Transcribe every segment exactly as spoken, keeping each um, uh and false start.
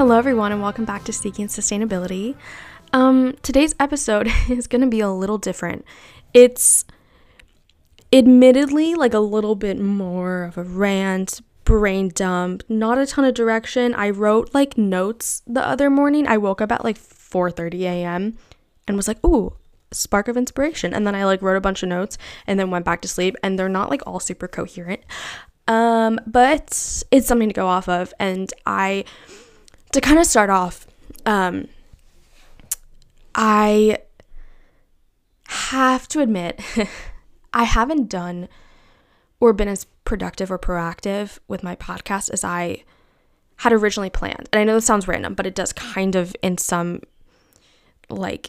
Hello everyone and welcome back to Seeking Sustainability. Um, today's episode is going to be a little different. It's admittedly like a little bit more of a rant, brain dump, not a ton of direction. I wrote like notes the other morning. I woke up at like four thirty a.m. and was like, ooh, spark of inspiration. And then I like wrote a bunch of notes and then went back to sleep, and they're not like all super coherent. Um, but it's something to go off of. And I, to kind of start off, um, I have to admit, I haven't done or been as productive or proactive with my podcast as I had originally planned. And I know this sounds random, but it does kind of in some like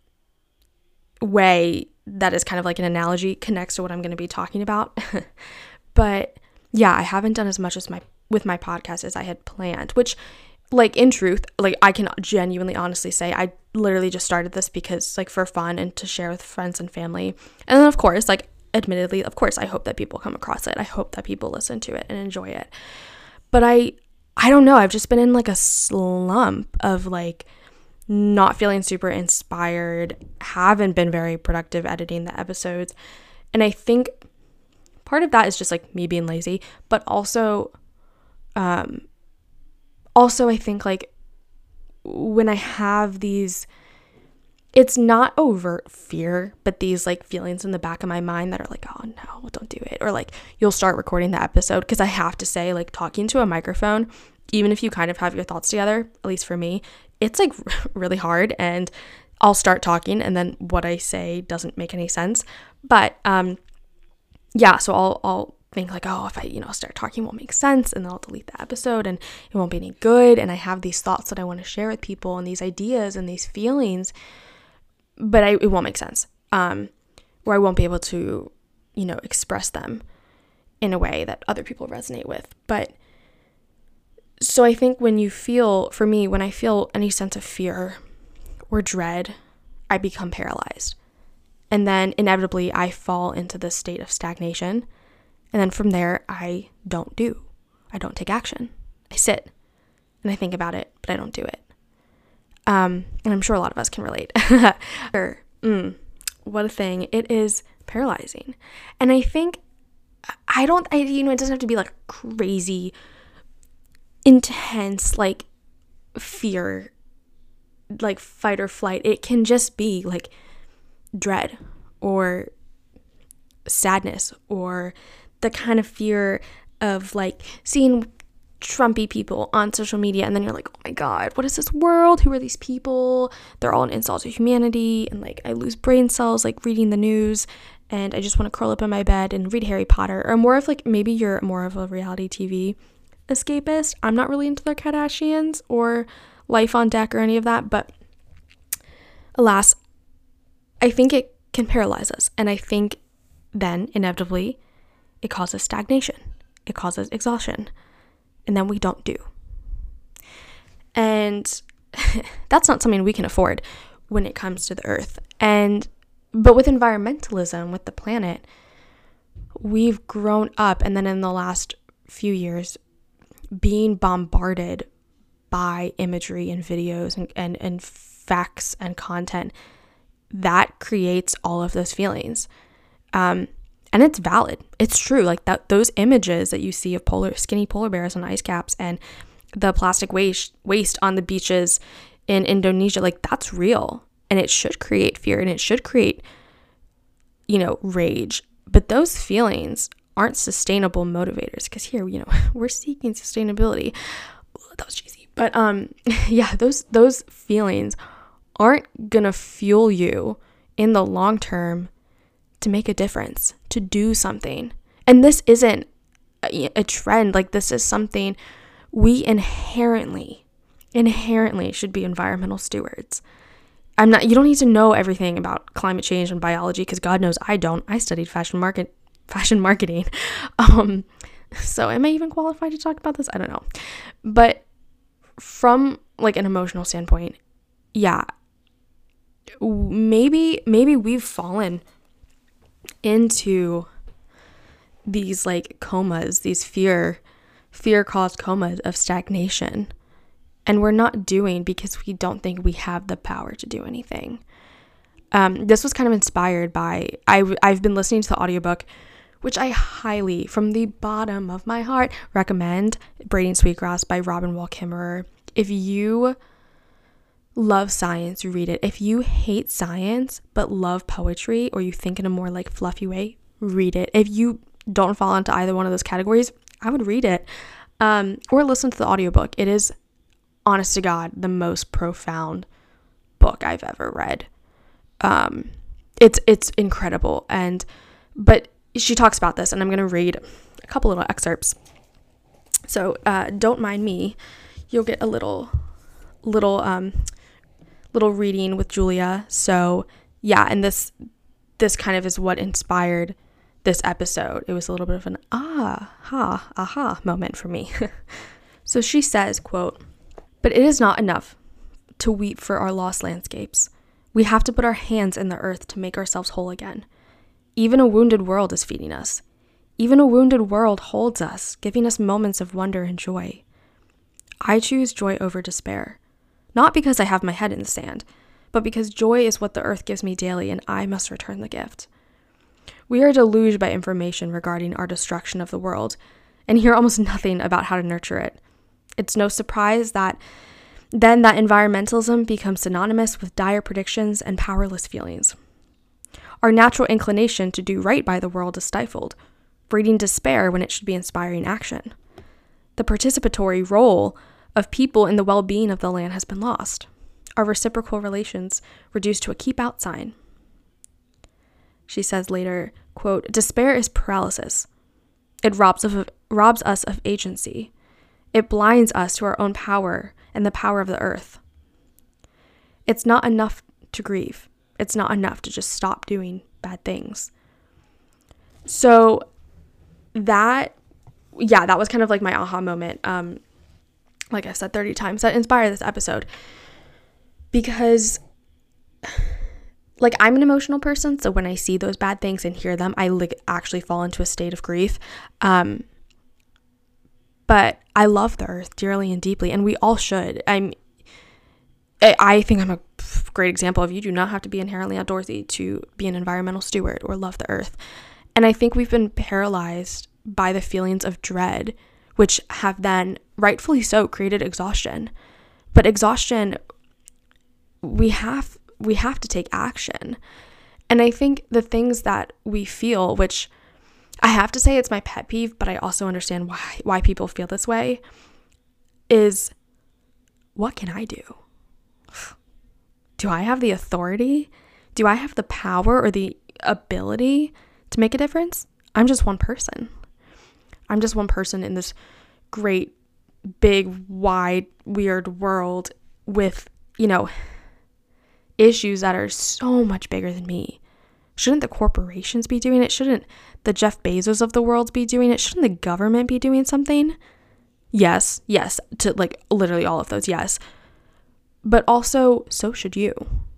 way that is kind of like an analogy connects to what I'm going to be talking about. But yeah, I haven't done as much as my with my podcast as I had planned, which like in truth, like I can genuinely honestly say I literally just started this because like for fun and to share with friends and family. And then of course, like admittedly, of course, I hope that people come across it. I hope that people listen to it and enjoy it. But I I don't know, I've just been in like a slump of like not feeling super inspired, haven't been very productive editing the episodes. And I think part of that is just like me being lazy, but also um also I think like when I have these, it's not overt fear, but these like feelings in the back of my mind that are like, oh no, don't do it. Or like you'll start recording the episode, because I have to say, like talking to a microphone, even if you kind of have your thoughts together, at least for me, it's like really hard. And I'll start talking and then what I say doesn't make any sense. But um yeah, so I'll I'll think like, oh, if I, you know, start talking, it won't make sense, and then I'll delete the episode and it won't be any good. And I have these thoughts that I want to share with people and these ideas and these feelings, but I, it won't make sense. Um, or I won't be able to, you know, express them in a way that other people resonate with. But so I think when you feel, for me, when I feel any sense of fear or dread, I become paralyzed. And then inevitably I fall into this state of stagnation. And then from there, I don't do. I don't take action. I sit and I think about it, but I don't do it. Um, and I'm sure a lot of us can relate. mm, what a thing. It is paralyzing. And I think, I don't, I, you know, it doesn't have to be like crazy, intense, like fear, like fight or flight. It can just be like dread or sadness, or the kind of fear of like seeing Trumpy people on social media, and then you're like, oh my god, what is this world? Who are these people? They're all an insult to humanity. And like I lose brain cells like reading the news, and I just want to curl up in my bed and read Harry Potter. Or more of like, maybe you're more of a reality T V escapist. I'm not really into the Kardashians or Life on Deck or any of that, but alas, I think it can paralyze us. And I think then inevitably it causes stagnation, it causes exhaustion, and then we don't do. And that's not something we can afford when it comes to the earth. And but with environmentalism, with the planet, we've grown up, and then in the last few years being bombarded by imagery and videos and, and, and facts and content that creates all of those feelings. Um, and it's valid. It's true. Like that, those images that you see of polar skinny polar bears on ice caps and the plastic waste waste on the beaches in Indonesia, like that's real, and it should create fear and it should create, you know, rage. But those feelings aren't sustainable motivators, because here, you know, we're seeking sustainability. Ooh, that was cheesy. But um, yeah, those those feelings aren't gonna fuel you in the long term to make a difference, to do something. And this isn't a, a trend. Like this is something we inherently, inherently should be environmental stewards. I'm not, you don't need to know everything about climate change and biology, because God knows I don't. I studied fashion market, fashion marketing. Um, so am I even qualified to talk about this? I don't know. But from like an emotional standpoint, yeah, maybe, maybe we've fallen into these like comas, these fear, fear caused comas of stagnation. And we're not doing because we don't think we have the power to do anything. Um, this was kind of inspired by, I, I've been listening to the audiobook, which I highly, from the bottom of my heart, recommend, Braiding Sweetgrass by Robin Wall Kimmerer. If you love science, read it. If you hate science but love poetry, or you think in a more like fluffy way, read it. If you don't fall into either one of those categories, I would read it. Um, or listen to the audiobook. It is, honest to God, the most profound book I've ever read. Um, it's it's incredible. And but she talks about this, and I'm going to read a couple little excerpts. So uh, don't mind me. You'll get a little little um little reading with Julia. So yeah, and this this kind of is what inspired this episode. It was a little bit of an ah ha aha moment for me. So she says, quote, "But it is not enough to weep for our lost landscapes. We have to put our hands in the earth to make ourselves whole again. Even a wounded world is feeding us. Even a wounded world holds us, giving us moments of wonder and joy. I choose joy over despair, not because I have my head in the sand, but because joy is what the earth gives me daily, and I must return the gift. We are deluged by information regarding our destruction of the world, and hear almost nothing about how to nurture it. It's no surprise that then that environmentalism becomes synonymous with dire predictions and powerless feelings. Our natural inclination to do right by the world is stifled, breeding despair when it should be inspiring action. The participatory role of people in the well-being of the land has been lost. Our reciprocal relations reduced to a keep-out sign." She says later, quote, "Despair is paralysis. It robs of robs us of agency. It blinds us to our own power and the power of the earth. It's not enough to grieve. It's not enough to just stop doing bad things." So that, yeah, that was kind of like my aha moment. Um, like I said thirty times, that inspired this episode. Because, like, I'm an emotional person, so when I see those bad things and hear them, I like actually fall into a state of grief. Um, but I love the earth dearly and deeply, and we all should. I'm, I think I'm a great example of, you do not have to be inherently outdoorsy to be an environmental steward or love the earth. And I think we've been paralyzed by the feelings of dread, which have then, rightfully so, created exhaustion. But exhaustion, we have we have to take action. And I think the things that we feel, which I have to say it's my pet peeve, but I also understand why why people feel this way, is, what can I do? Do I have the authority? Do I have the power or the ability to make a difference? I'm just one person. I'm just one person in this great, big, wide, weird world with, you know, issues that are so much bigger than me. Shouldn't the corporations be doing it? Shouldn't the Jeff Bezos of the world be doing it? Shouldn't the government be doing something? Yes, yes, to like literally all of those, yes. But also, so should you.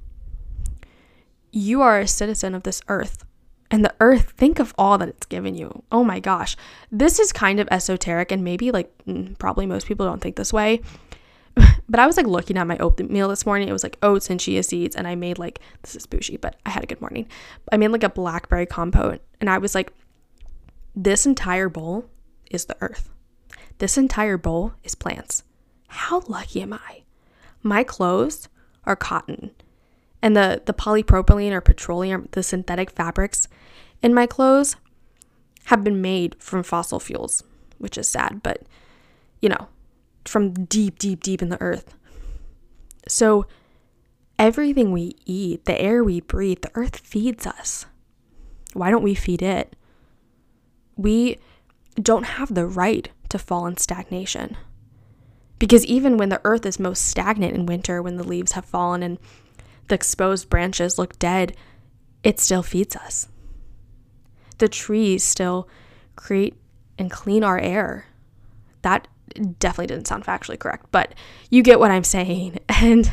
You are a citizen of this earth. And the earth, think of all that it's given you. Oh my gosh. This is kind of esoteric, and maybe like probably most people don't think this way. But I was like looking at my oatmeal this morning. It was like oats and chia seeds, and I made like, this is bougie, but I had a good morning. I made like a blackberry compote, and I was like, this entire bowl is the earth. This entire bowl is plants. How lucky am I? My clothes are cotton. And the, the polypropylene or petroleum, the synthetic fabrics in my clothes have been made from fossil fuels, which is sad, but, you know, from deep, deep, deep in the earth. So everything we eat, the air we breathe, the earth feeds us. Why don't we feed it? We don't have the right to fall in stagnation. Because even when the earth is most stagnant in winter, when the leaves have fallen and the exposed branches look dead, it still feeds us. The trees still create and clean our air. That definitely didn't sound factually correct, but you get what I'm saying. And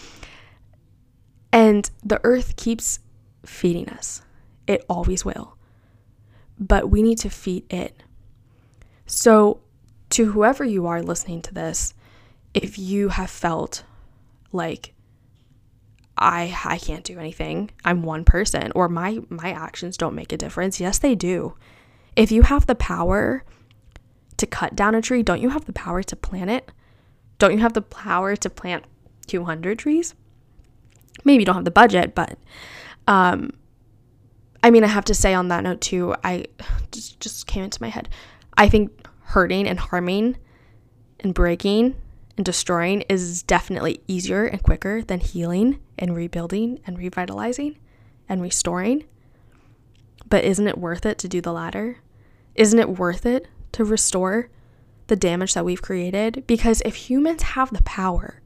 and the earth keeps feeding us. It always will. But we need to feed it. So to whoever you are listening to this, if you have felt like I I can't do anything, I'm one person, or my my actions don't make a difference, yes, they do. If you have the power to cut down a tree, don't you have the power to plant it? Don't you have the power to plant two hundred trees? Maybe you don't have the budget, but um, I mean, I have to say on that note too, I just, just came into my head. I think hurting and harming and breaking and destroying is definitely easier and quicker than healing and rebuilding and revitalizing and restoring. But isn't it worth it to do the latter? Isn't it worth it to restore the damage that we've created? Because if humans have the power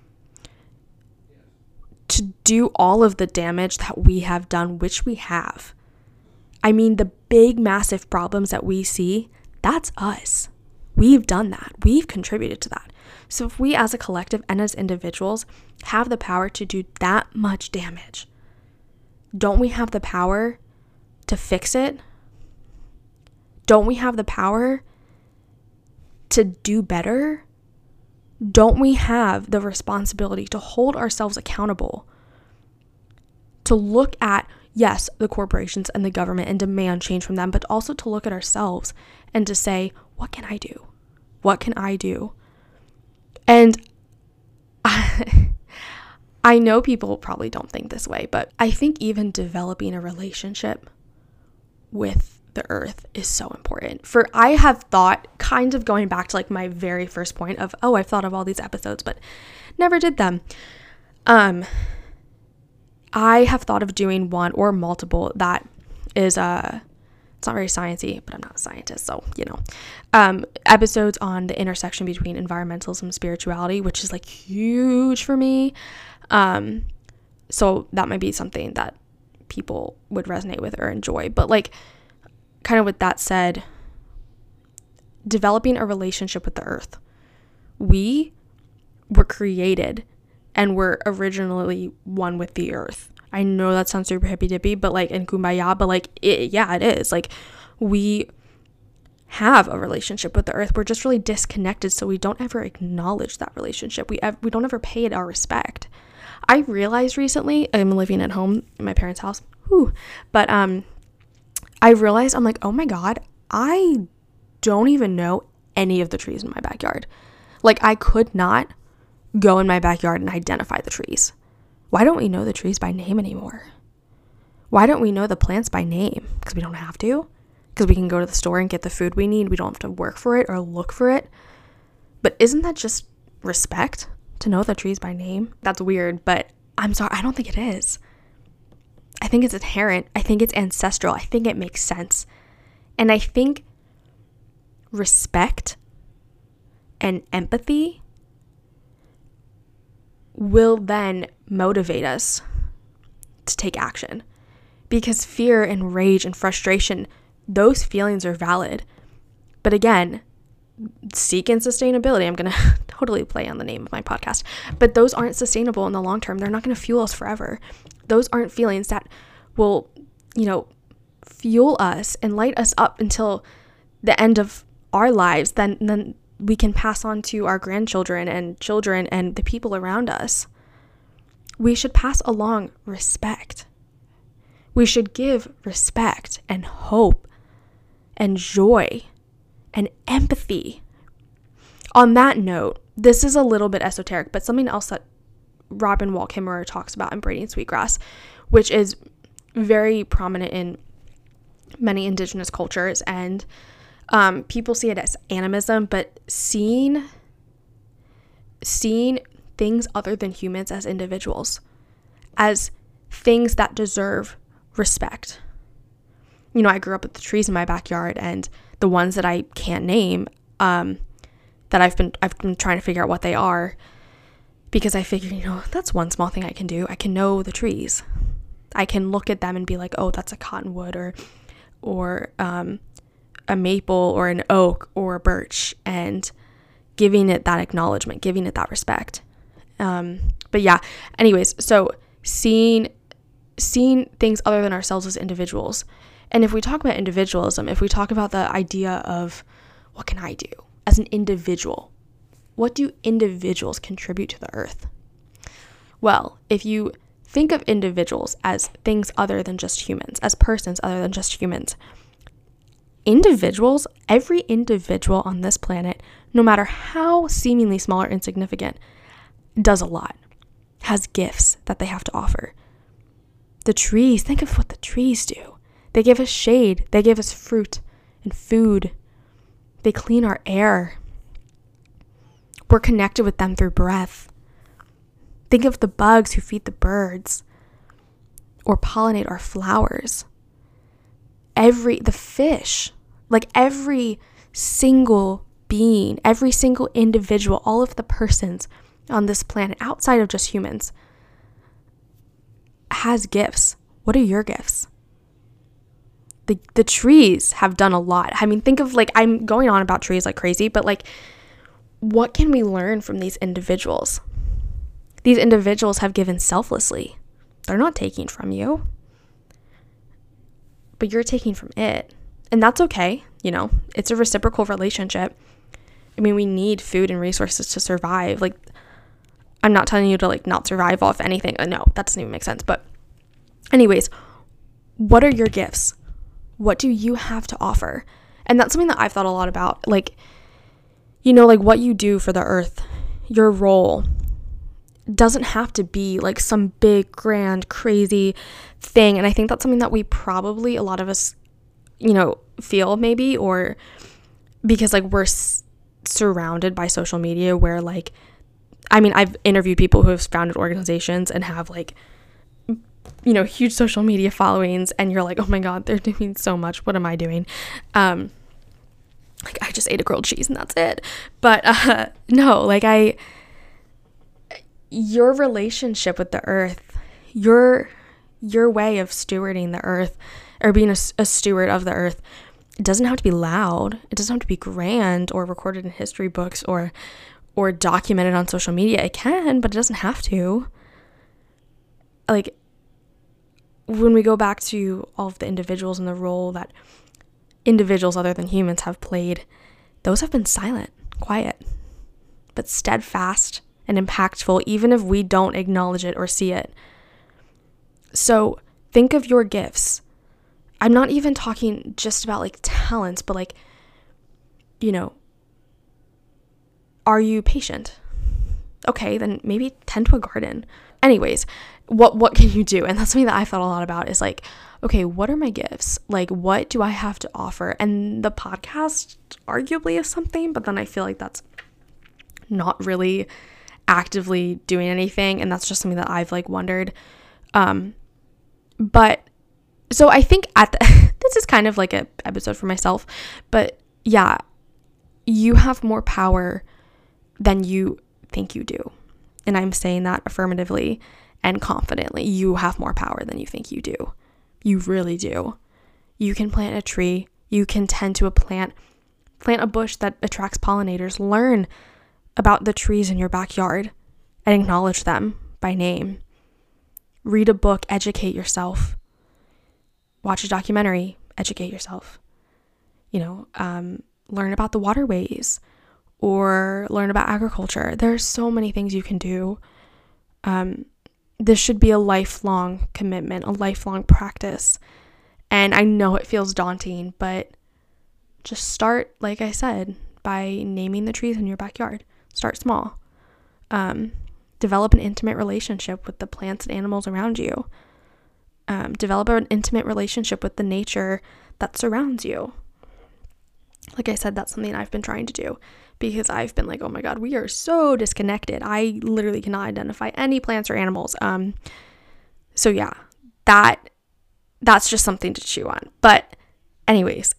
to do all of the damage that we have done, which we have, I mean, the big, massive problems that we see, that's us. We've done that. We've contributed to that. So if we as a collective and as individuals have the power to do that much damage, don't we have the power to fix it? Don't we have the power to do better? Don't we have the responsibility to hold ourselves accountable, to look at, yes, the corporations and the government and demand change from them, but also to look at ourselves and to say, what can I do? What can I do? And I, I know people probably don't think this way, but I think even developing a relationship with the earth is so important. For I have thought, kind of going back to like my very first point of, oh, I've thought of all these episodes, but never did them. Um, I have thought of doing one or multiple that is, uh, it's not very sciencey, but I'm not a scientist, so, you know, um, episodes on the intersection between environmentalism and spirituality, which is like huge for me. Um, so that might be something that people would resonate with or enjoy. But like, kind of with that said, developing a relationship with the earth. We were created and were originally one with the earth. I know that sounds super hippy dippy, but like in kumbaya, but like, it, yeah, it is. Like, we have a relationship with the earth. We're just really disconnected, so we don't ever acknowledge that relationship. We ev- we don't ever pay it our respect. I realized recently, I'm living at home in my parents' house, whew, but um, I realized, I'm like, oh my God, I don't even know any of the trees in my backyard. Like, I could not go in my backyard and identify the trees. Why don't we know the trees by name anymore? Why don't we know the plants by name? Because we don't have to. Because we can go to the store and get the food we need. We don't have to work for it or look for it. But isn't that just respect to know the trees by name? That's weird, but I'm sorry, I don't think it is. I think it's inherent. I think it's ancestral. I think it makes sense. And I think respect and empathy will then motivate us to take action. Because fear and rage and frustration, those feelings are valid. But again, seek in sustainability. I'm going to totally play on the name of my podcast. But those aren't sustainable in the long term. They're not going to fuel us forever. Those aren't feelings that will, you know, fuel us and light us up until the end of our lives. Then, then we can pass on to our grandchildren and children and the people around us. We should pass along respect. We should give respect and hope and joy and empathy. On that note, this is a little bit esoteric, but something else that Robin Wall Kimmerer talks about in Braiding Sweetgrass, which is very prominent in many indigenous cultures, and um, people see it as animism, but seeing seeing things other than humans as individuals, as things that deserve respect. You know, I grew up with the trees in my backyard, and the ones that I can't name, um, that I've been I've been trying to figure out what they are, because I figure, you know, that's one small thing I can do. I can know the trees. I can look at them and be like, oh, that's a cottonwood or or um, a maple or an oak or a birch, and giving it that acknowledgement, giving it that respect. Um, but yeah, anyways, so seeing seeing things other than ourselves as individuals. And if we talk about individualism, if we talk about the idea of what can I do as an individual, what do individuals contribute to the earth? Well, if you think of individuals as things other than just humans, as persons other than just humans, individuals, every individual on this planet, no matter how seemingly small or insignificant, does a lot, has gifts that they have to offer. The trees, think of what the trees do. They give us shade, they give us fruit and food, they clean our air. We're connected with them through breath. Think of the bugs who feed the birds or pollinate our flowers. Every, the fish, like every single being, every single individual, all of the persons on this planet outside of just humans has gifts. What are your gifts? The the trees have done a lot. I mean, think of like, I'm going on about trees like crazy, but like, what can we learn from these individuals? These individuals have given selflessly. They're not taking from you, but you're taking from it. And that's okay. You know, it's a reciprocal relationship. I mean, we need food and resources to survive. Like, I'm not telling you to like not survive off anything. No, that doesn't even make sense. But anyways, what are your gifts? What do you have to offer? And that's something that I've thought a lot about. Like, you know, like what you do for the earth, your role doesn't have to be like some big, grand, crazy thing. And I think that's something that we probably, a lot of us, you know, feel maybe, or because like we're s- surrounded by social media where like, I mean, I've interviewed people who have founded organizations and have like, you know, huge social media followings, and you're like, oh my God, they're doing so much. What am I doing? Um, like I just ate a grilled cheese and that's it. But uh, no, like I, your relationship with the earth, your, your way of stewarding the earth or being a, a steward of the earth, it doesn't have to be loud. It doesn't have to be grand or recorded in history books or, or documented on social media. It can, but it doesn't have to. Like, when we go back to all of the individuals and the role that individuals other than humans have played, those have been silent, quiet, but steadfast and impactful, even if we don't acknowledge it or see it. So think of your gifts. I'm not even talking just about like talents, but like, you know, are you patient? Okay, then maybe tend to a garden. Anyways, what what can you do? And that's something that I thought a lot about is like, okay, what are my gifts? Like, what do I have to offer? And the podcast arguably is something, but then I feel like that's not really actively doing anything. And that's just something that I've like wondered. Um, but so I think at the, this is kind of like an episode for myself, but yeah, you have more power than you think you do. And I'm saying that affirmatively and confidently. You have more power than you think you do. You really do. You can plant a tree. You can tend to a plant. Plant a bush that attracts pollinators. Learn about the trees in your backyard and acknowledge them by name. Read a book. Educate yourself. Watch a documentary. Educate yourself. You know, um, learn about the waterways. Or learn about agriculture. There's so many things you can do. Um, this should be a lifelong commitment, a lifelong practice. And I know it feels daunting, but just start, like I said, by naming the trees in your backyard. Start small. Um, develop an intimate relationship with the plants and animals around you. Um, develop an intimate relationship with the nature that surrounds you. Like I said, that's something I've been trying to do because I've been like, oh my God, we are so disconnected. I literally cannot identify any plants or animals. Um, so yeah, that, that's just something to chew on. But anyways,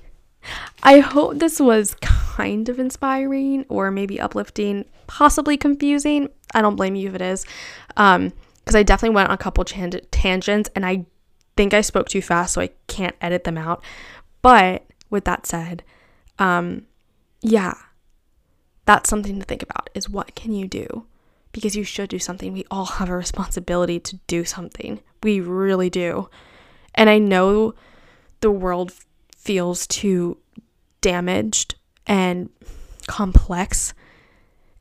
I hope this was kind of inspiring or maybe uplifting, possibly confusing. I don't blame you if it is. Um, because I definitely went on a couple tang- tangents and I think I spoke too fast, so I can't edit them out. But with that said, um, yeah, that's something to think about is what can you do? Because you should do something. We all have a responsibility to do something. We really do. And I know the world feels too damaged and complex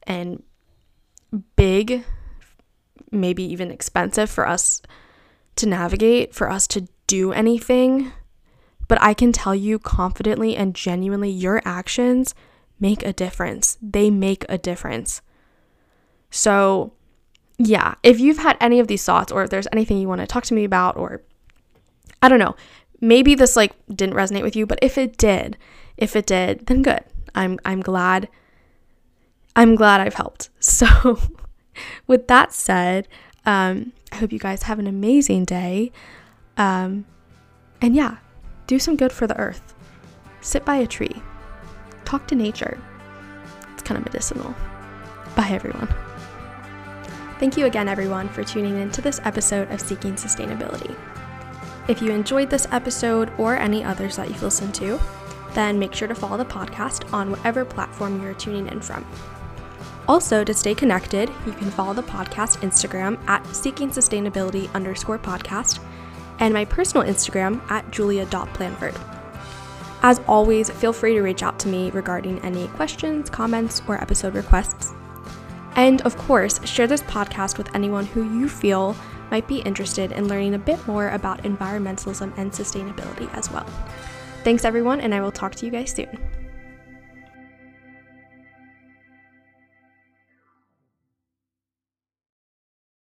and big, maybe even expensive for us to navigate, for us to do anything. But I can tell you confidently and genuinely, your actions make a difference. They make a difference. So yeah, if you've had any of these thoughts, or if there's anything you want to talk to me about, or I don't know, maybe this like didn't resonate with you, but if it did, if it did, then good. I'm I'm glad. I'm glad I've helped. So with that said, um, I hope you guys have an amazing day. Um, and yeah, do some good for the earth. Sit by a tree. Talk to nature. It's kind of medicinal. Bye, everyone. Thank you again, everyone, for tuning in to this episode of Seeking Sustainability. If you enjoyed this episode or any others that you've listened to, then make sure to follow the podcast on whatever platform you're tuning in from. Also, to stay connected, you can follow the podcast Instagram at Seeking Sustainability underscore podcast and my personal Instagram at julia dot planford. As always, feel free to reach out to me regarding any questions, comments, or episode requests. And of course, share this podcast with anyone who you feel might be interested in learning a bit more about environmentalism and sustainability as well. Thanks, everyone, and I will talk to you guys soon.